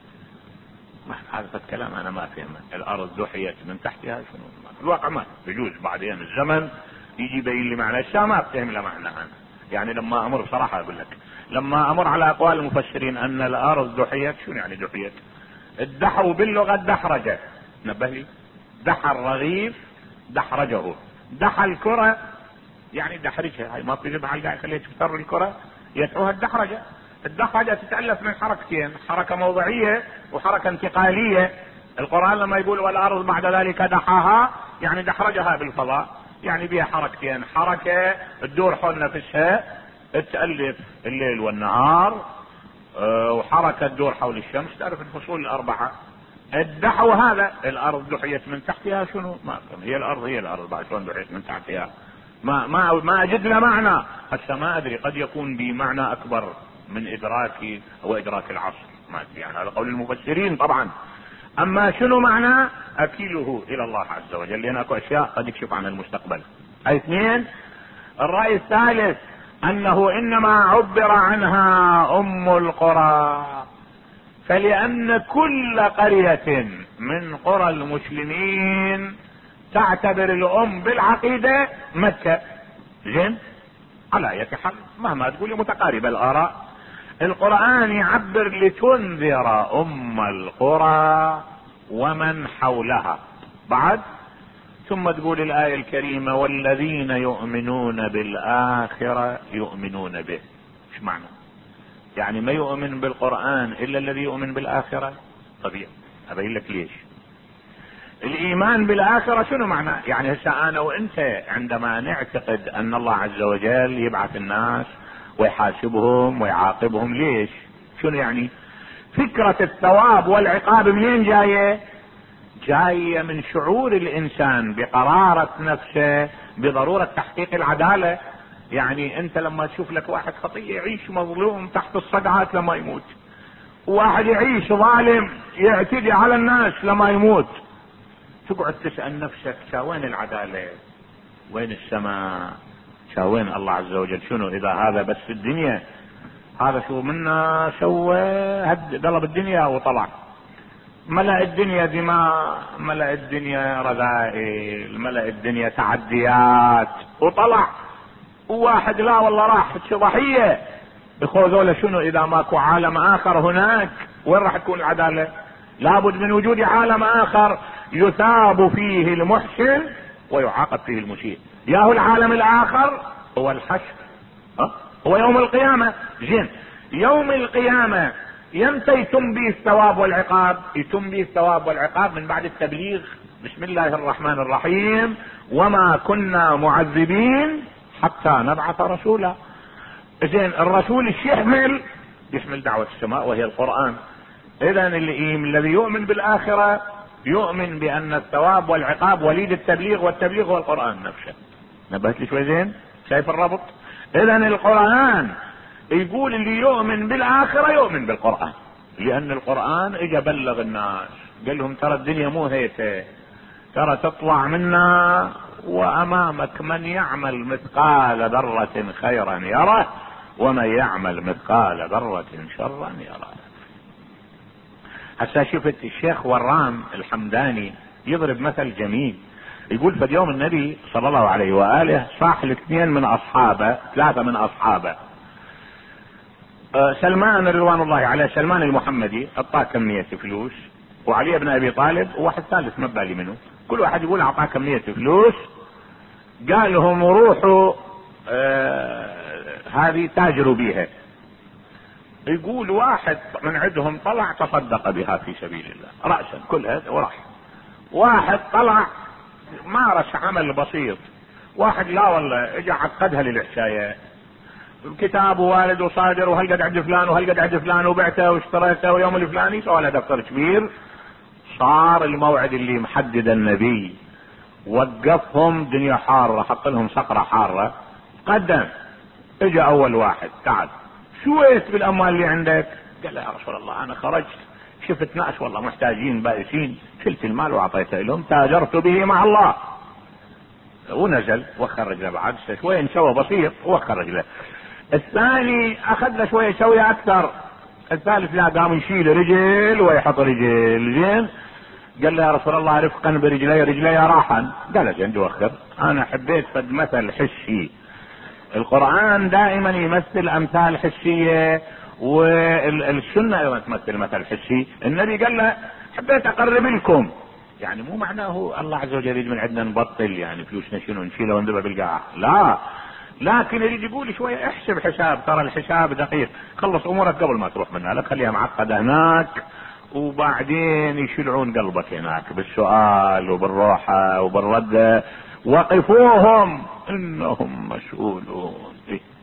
هذا الكلام انا ما فهمه. الارض دحيت من تحتها شنو؟ الواقع ما بيجوز بعدين الزمن يجي يبين لي معنى الشيء ما فهم له معنى انا. يعني لما امر بصراحه اقول لك، لما امر على اقوال المفسرين ان الارض دحيت، شنو يعني دحيت؟ الدحو باللغه الدحرجه، نبه لي. دحى الرغيف دحرجه، دحى الكره يعني دحرجها. هاي ما بتجيب على القاعده خليها تفتر الكره، يدعوها الدحرجه. الدحرجه تتالف من حركتين، حركه موضعيه وحركه انتقاليه. القرآن لما يقول والارض بعد ذلك دحاها يعني دحرجها بالفضاء، يعني بها حركتين، حركه تدور حول نفسها تألف الليل والنهار، أه وحركه تدور حول الشمس، تعرف الفصول الاربعه. الدحو هذا الارض دحيت من تحتها، شنو؟ ما أفهم. هي الارض هي الارض بعد شلون دحيت من تحتها؟ ما ما ما اجد له معنى. هسه ما ادري، قد يكون بمعنى اكبر من ادراكي او ادراك العصر، ما ادري. يعني هذا قول المفسرين طبعا. اما شنو معنى اكله الى الله عز وجل، لان اكو اشياء قد يكشف عن المستقبل. اي اثنين. الرأي الثالث انه انما عبر عنها ام القرى فلان كل قرية من قرى المسلمين تعتبر الام بالعقيدة مكة. زين، على اية حال مهما تقولي متقاربة الاراء. القرآن يعبر لتنذر ام القرى ومن حولها بعد، ثم تقول الآية الكريمة والذين يؤمنون بالآخرة يؤمنون به. ايش معنى؟ يعني ما يؤمن بالقرآن الا الذي يؤمن بالآخرة؟ طبيعي. ابين لك ليش. الايمان بالآخرة شنو معنى؟ يعني هسه انا وانت عندما نعتقد ان الله عز وجل يبعث الناس ويحاسبهم ويعاقبهم، ليش؟ شنو يعني؟ فكرة الثواب والعقاب منين جاية؟ جاية من شعور الانسان بقرارة نفسه بضرورة تحقيق العدالة. يعني انت لما تشوف لك واحد خطية يعيش مظلوم تحت الصدعات لما يموت، واحد يعيش ظالم يعتدي على الناس لما يموت، تقعد تسأل نفسك وين العدالة؟ وين السماء؟ وين الله عز وجل؟ شنو اذا هذا بس في الدنيا؟ هذا شو منا سوى؟ هد قلب الدنيا وطلع، ملأ الدنيا دماء، ملأ الدنيا رذائل، ملأ الدنيا تعديات وطلع. وواحد لا والله راح ضحية. يخوذوا شنو اذا ماكو عالم اخر هناك؟ وين راح تكون العدالة؟ لابد من وجود عالم اخر يثاب فيه المحسن ويعاقب فيه المسيء. ياهو العالم الاخر هو الحشر، أه؟ هو يوم القيامة. زين، يوم القيامة يمتى يتم به الثواب والعقاب؟ يتم به الثواب والعقاب من بعد التبليغ. بسم الله الرحمن الرحيم وما كنا معذبين حتى نبعث رسولا. زين، الرسول ايش يحمل؟ يحمل دعوة السماء وهي القرآن. اذا الذي يؤمن بالاخرة يؤمن بان الثواب والعقاب وليد التبليغ، والتبليغ هو القرآن نفسه. نبهت لي شوي؟ زين، شايف الربط؟ اذا القرآن يقول اللي يؤمن بالاخرة يؤمن بالقرآن، لان القرآن اجى بلغ الناس قال لهم ترى الدنيا مو هيته، ترى تطلع منا وامامك من يعمل مثقال ذرة خيرا يره ومن يعمل مثقال ذرة شرا يره. هسه شفت الشيخ ورام الحمداني يضرب مثل جميل، يقول في اليوم النبي صلى الله عليه وآله صاح لاثنين من اصحابه، ثلاثة من اصحابه. أه سلمان رضوان الله عليه، سلمان المحمدي اعطاه كمية فلوس، وعلي بن ابي طالب وواحد ثالث ما بالي منه، كل واحد يقول اعطاه كمية فلوس، قال لهم روحوا أه هذه تاجروا بيها. يقول واحد من عندهم طلع تصدق بها في سبيل الله رأسا كل هذا وراح. واحد طلع مارس عمل بسيط. واحد لا والله اجى عقدها للحشاية، كتاب ووالد وصادر وهل قد عند فلان وهل قد عند فلان وبعته واشتريته ويوم الفلاني سوى له دفتر كبير. صار الموعد اللي محدد النبي وقفهم، دنيا حارة، حط لهم صقرة حارة، قدم. اجى اول واحد تعال شويت بالاموال اللي عندك؟ قال له يا رسول الله انا خرجت شفت ناس والله محتاجين بائسين، شلت المال واعطيته لهم، تاجرت به مع الله. ونزل وخر رجله بعد شوي نسوى بسيط وخر رجله. الثاني اخذ له شويه يسوي اكثر. الثالث لا قام يشيل رجل ويحط رجل. زين قال له يا رسول الله رفقا برجلي رجلي راحا. قال له زين دوخر. انا حبيت فد مثل حسي. القرآن دائما يمثل امثال حسية والسنة ايضا تمثل مثل حسي. النبي قال له حبيت اقرب لكم، يعني مو معناه الله عز وجل يريد من عندنا نبطل يعني فلوسنا شنو نشيله وندبه بالقاع، لا، لكن يريد يقول شوية احسب حساب، ترى الحساب دقيق، خلص امورك قبل ما تروح منها، لا خليها معقدة هناك وبعدين يشلعون قلبك هناك بالسؤال وبالروحة وبالردة. وقفوهم انهم مسؤولون.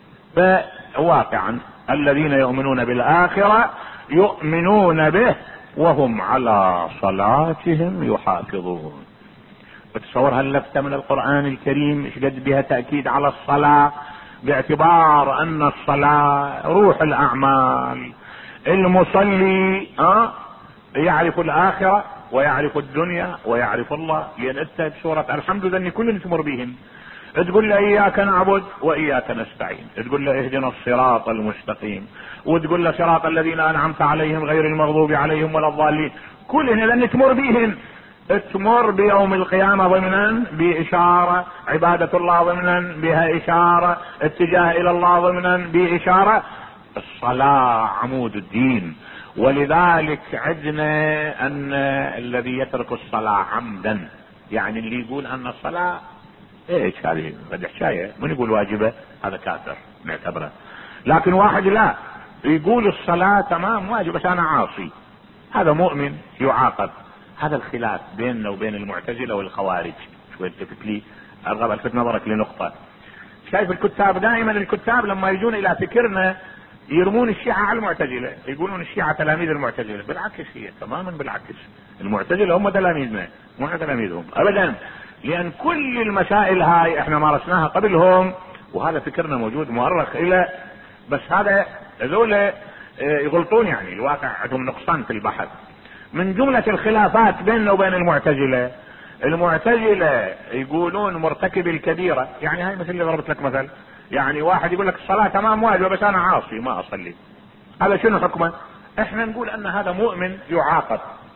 فواقعا الذين يؤمنون بالآخرة يؤمنون به وهم على صلاتهم يحافظون. بتصور هاللفتة من القرآن الكريم ايش قد بها تأكيد على الصلاة، باعتبار ان الصلاة روح الاعمال. المصلي أه يعرف الآخرة ويعرف الدنيا ويعرف الله، لان انت بسورة الحمد لله كل تمر بهم. تقول له اياك نعبد واياك نستعين، تقول له اهدنا الصراط المستقيم، وتقول له صراط الذين انعمت عليهم غير المغضوب عليهم ولا الضالين. كلهن لان تمر بهم، تمر بيوم القيامة ضمنا بإشارة، عبادة الله ضمنا بها إشارة، اتجاه الى الله ضمنا بإشارة. الصلاة عمود الدين. ولذلك عندنا ان الذي يترك الصلاة عمدا، يعني اللي يقول ان الصلاة ايش هذه قد حشاية من يقول واجبة هذا كافر نعتبره. لكن واحد لا يقول الصلاة تمام واجب بس انا عاصي، هذا مؤمن يعاقب. هذا الخلاف بيننا وبين المعتزلة والخوارج. شوي التفت لي ارغب الفت نظرك لنقطة. شايف الكتاب دائما الكتاب لما يجون الى فكرنا يرمون الشيعة على المعتزلة، يقولون الشيعة تلاميذ المعتزلة. بالعكس هي تماما بالعكس، المعتزلة هم تلاميذنا مو احنا تلاميذهم ابدا، لان كل المسائل هاي احنا مارسناها قبلهم وهذا فكرنا موجود مؤرخ الى. بس هذا هذول يغلطون، يعني الواقع عندهم نقصان في البحث. من جملة الخلافات بيننا وبين المعتزلة، المعتزلة يقولون مرتكب الكبيرة، يعني هاي مثل اللي ضربت لك مثل، يعني واحد يقول لك الصلاة تمام واجبة بس انا عاصي ما اصلي، هذا شنو حكمه؟ احنا نقول ان هذا مؤمن يعاقب،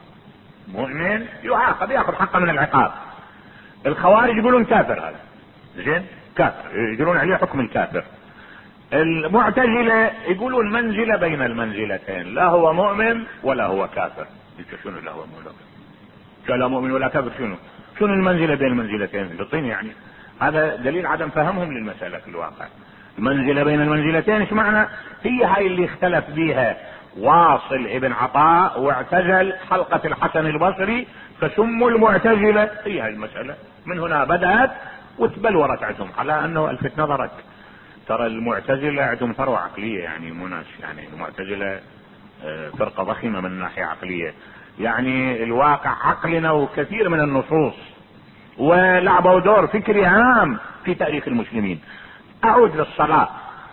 مؤمن يعاقب ياخذ حقه من العقاب. الخوارج يقولون كافر، هذا زين كافر يجرون عليه حكم الكافر. المعتزلة يقولون منزلة بين المنزلتين، لا هو مؤمن ولا هو كافر. شنو لا هو مؤمن لا مؤمن ولا كافر؟ شنو شنو المنزلة بين المنزلتين؟ بالطين يعني. هذا دليل عدم فهمهم للمسألة في الواقع. المنزلة بين المنزلتين ايش معنى؟ هي هاي اللي اختلف بيها واصل ابن عطاء واعتزل حلقة الحسن البصري فسموا المعتزلة. هي هاي المسألة من هنا بدأت وتبلورت عندهم. على انه الفت نظرك ترى المعتزلة عندهم ثروة عقلية، يعني مناش يعني المعتزلة فرقة ضخمة من ناحية عقلية، يعني الواقع عقلنا وكثير من النصوص ولعبوا دور فكري هام في تاريخ المسلمين. اعود للصلاة.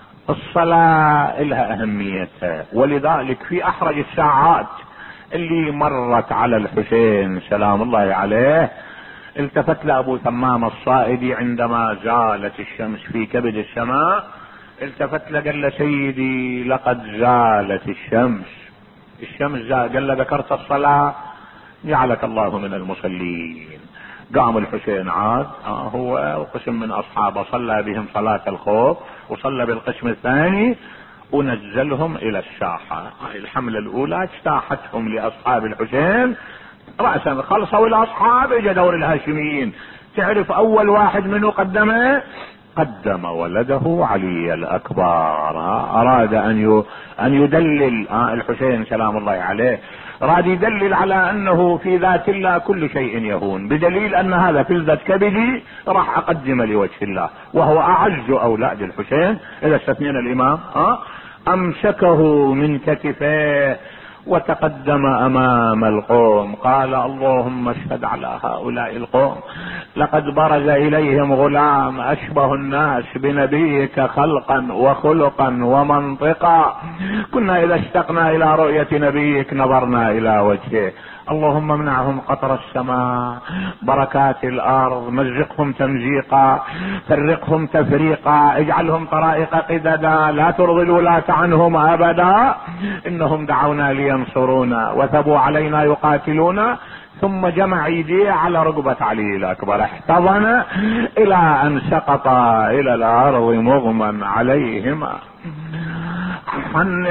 الصلاة لها اهميتها، ولذلك في احرج الساعات اللي مرت على الحسين سلام الله عليه التفت لابو ثمام الصائدي عندما زالت الشمس في كبد السماء، التفت له قال له سيدي لقد زالت الشمس. الشمس زال، قال له ذكرت الصلاة؟ جعلك الله من المصلين. قام الحسين عاد آه هو وقسم من اصحابه صلى بهم صلاة الخوف وصلى بالقسم الثاني ونزلهم الى الساحة. الحملة الاولى اجتاحتهم لاصحاب الحسين رأسا، خلصوا الاصحاب اجى دور الهاشميين. تعرف اول واحد منه قدمه؟ قدم ولده علي الأكبر. أراد أن أن يدلل الحسين سلام الله عليه، أراد يدلل على أنه في ذات الله كل شيء يهون، بدليل أن هذا فلذة كبدي راح أقدم لوجه الله، وهو أعز أولاد الحسين إذا استثنينا الإمام. أمسكه من كتفيه وتقدم امام القوم، قال اللهم اشهد على هؤلاء القوم، لقد برز اليهم غلام اشبه الناس بنبيك خلقا وخلقا ومنطقا، كنا اذا اشتقنا الى رؤية نبيك نظرنا الى وجهه. اللهم امنعهم قطر السماء، بركات الارض، مزقهم تمزيقا، فرقهم تفريقا، اجعلهم طرائق قددا، لا ترضي الولاة عنهم ابدا، انهم دعونا لينصرونا وثبوا علينا يقاتلونا. ثم جمع ايديه على رقبة علي الاكبر، احتضن الى ان سقط الى الارض مغمى عليهما. حن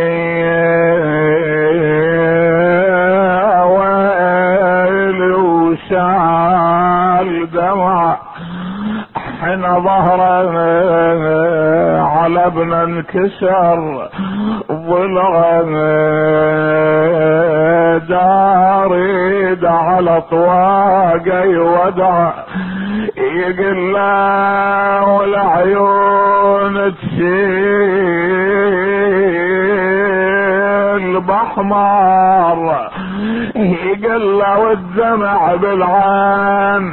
عليه ويل وسال دمع، حين ظهره على ابن انكسر ضلعه، داريد على طواقه يودع، يقول له والعيون تسيل بحمار، يقول له والدمع بالعين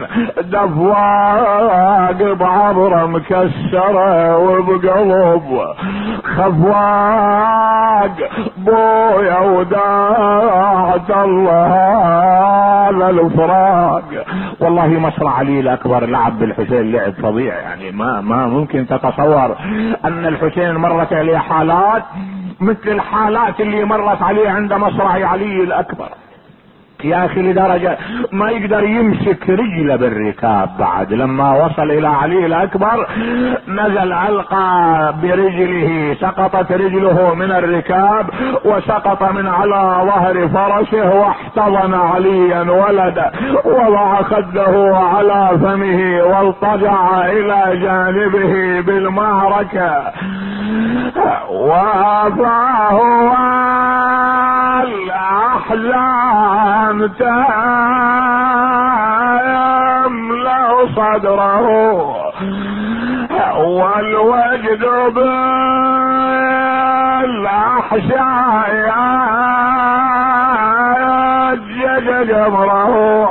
دفواق بعبره مكسره وبقلب خفواق، بويا وداعت الله هذا الفراق. والله مصر علي الاكبر لعب بالحسين لعب فظيع، يعني ما ما ممكن تتصور ان الحسين مرت عليه حالات مثل الحالات اللي مرت عليه عند مصرع علي الاكبر. يا اخي لدرجة ما يقدر يمسك رجله بالركاب، بعد لما وصل الى علي الاكبر نزل القى برجله، سقطت رجله من الركاب وسقط من على ظهر فرسه، واحتضن عليا ولده، وضع خده على فمه والتجع الى جانبه بالمعركة، وافاه الأحزان تملأ صدره، والوجد بالأحشاء يجج جمره،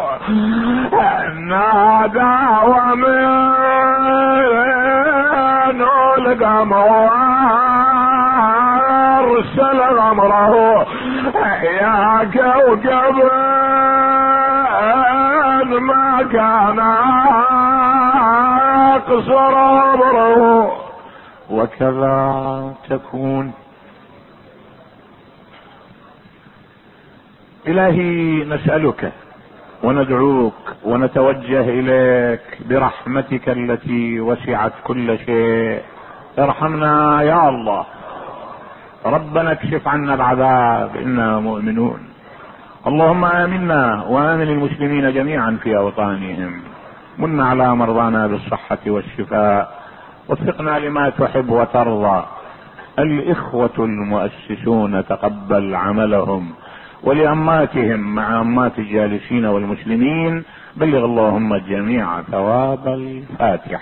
نادى ومن القمر ارسل غمره، يا كوكب ما كان اقصر عمره. وكذا تكون. الهي نسألك وندعوك ونتوجه اليك برحمتك التي وسعت كل شيء، ارحمنا يا الله. ربنا اكشف عنا العذاب إنا مؤمنون. اللهم آمنا وآمن المسلمين جميعا في أوطانهم، من على مرضانا بالصحة والشفاء، وفقنا لما تحب وترضى. الإخوة المؤسسون تقبل عملهم، ولأماتهم مع أمات الجالسين والمسلمين بلغ اللهم الجميع ثواب الفاتحة.